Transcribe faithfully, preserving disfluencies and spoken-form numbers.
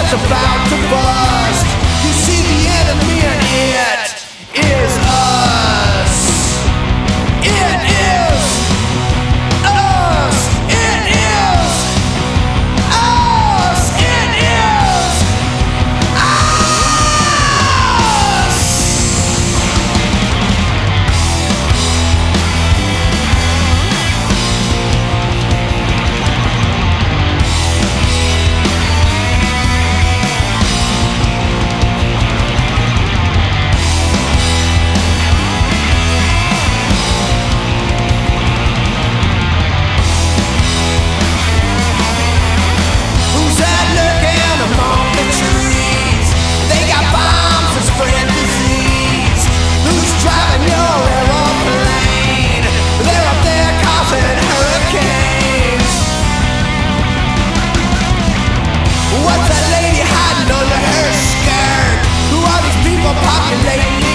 that's about to bust. You see the enemy and it is us. It is us. It is us. It is us. Who's that lurking among the trees? They got bombs that spread disease. Who's driving your aeroplane? They're up there causing hurricanes. What's that lady hiding under her skirt? Who are these people populating